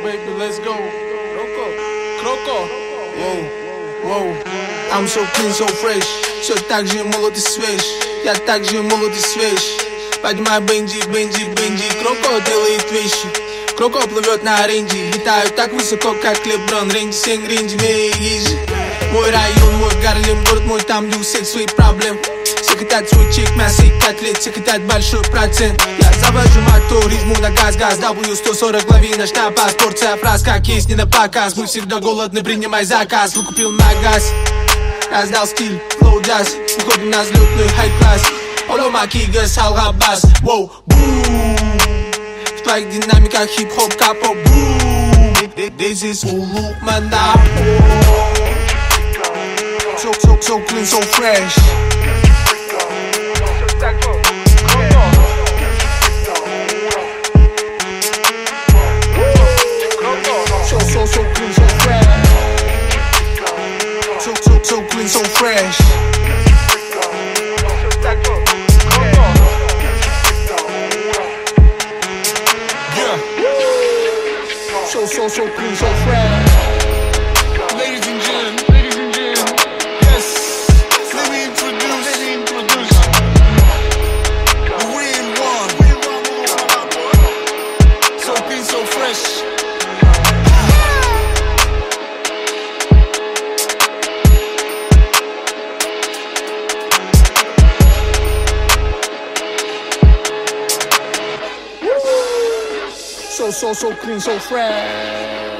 baby, let's go. Croco. Wow. I'm so clean, so fresh. Все так же молод и свеж. Я так же молод и свеж. Поднимай бенджи. Кроко делает вещи. Кроко плывет на оренде. Летаю так высоко, как Леброн. Рэнди, сен, рэнди, ежи. Мой район, мой Гарлем, город мой, там для всех свои проблемы. Все хотят свой чек, мясо и котлет, все хотят большой процент. Я завожу мотор, ритму на газ, W140 лови наш напас. Порция фраз, как есть, не на показ. Мы всегда голодны, принимай заказ. Выкупил на газ, раздал стиль, флоу джаз. Выходим на взлетный хай-класс. Оло макига, салга бас. Воу, бум. В твоих динамиках хип-хоп, капо, бум. This is Улук Манапо. So clean, so fresh. So clean, so fresh. So clean, so fresh. Yeah. So clean, so fresh. Ladies and gentlemen, yes. Let me introduce the real one. So clean, so fresh. So clean, so fresh.